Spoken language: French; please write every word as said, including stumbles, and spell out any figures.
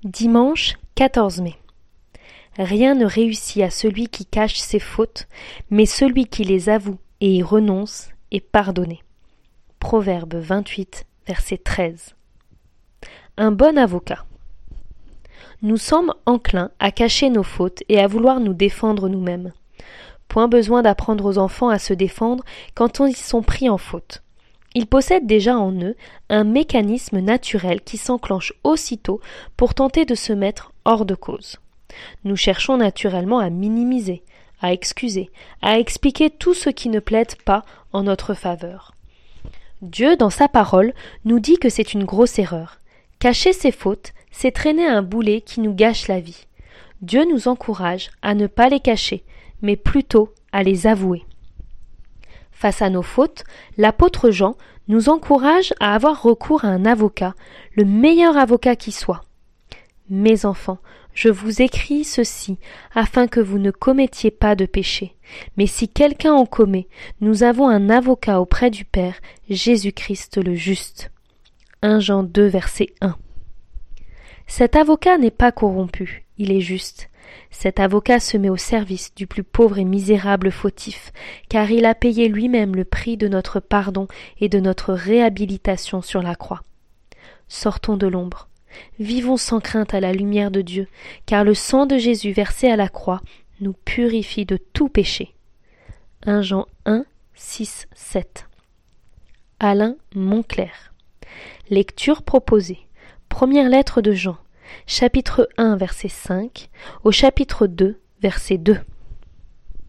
Dimanche quatorze mai. Rien ne réussit à celui qui cache ses fautes, mais celui qui les avoue et y renonce est pardonné. Proverbe vingt-huit, verset treize. Un bon avocat. Nous sommes enclins à cacher nos fautes et à vouloir nous défendre nous-mêmes. Point besoin d'apprendre aux enfants à se défendre quand ils sont pris en faute. Ils possèdent déjà en eux un mécanisme naturel qui s'enclenche aussitôt pour tenter de se mettre hors de cause. Nous cherchons naturellement à minimiser, à excuser, à expliquer tout ce qui ne plaide pas en notre faveur. Dieu, dans sa parole, nous dit que c'est une grosse erreur. Cacher ses fautes, c'est traîner un boulet qui nous gâche la vie. Dieu nous encourage à ne pas les cacher, mais plutôt à les avouer. Face à nos fautes, l'apôtre Jean nous encourage à avoir recours à un avocat, le meilleur avocat qui soit. Mes enfants, je vous écris ceci afin que vous ne commettiez pas de péché. Mais si quelqu'un en commet, nous avons un avocat auprès du Père, Jésus-Christ le juste. premier Jean deux, verset un. Cet avocat n'est pas corrompu, il est juste. Cet avocat se met au service du plus pauvre et misérable fautif, car il a payé lui-même le prix de notre pardon et de notre réhabilitation sur la croix. Sortons de l'ombre. Vivons sans crainte à la lumière de Dieu, car le sang de Jésus versé à la croix nous purifie de tout péché. premier Jean un, six, sept. Alain Monclerc. Lecture proposée. Première lettre de Jean, chapitre un, verset cinq, au chapitre deux, verset deux.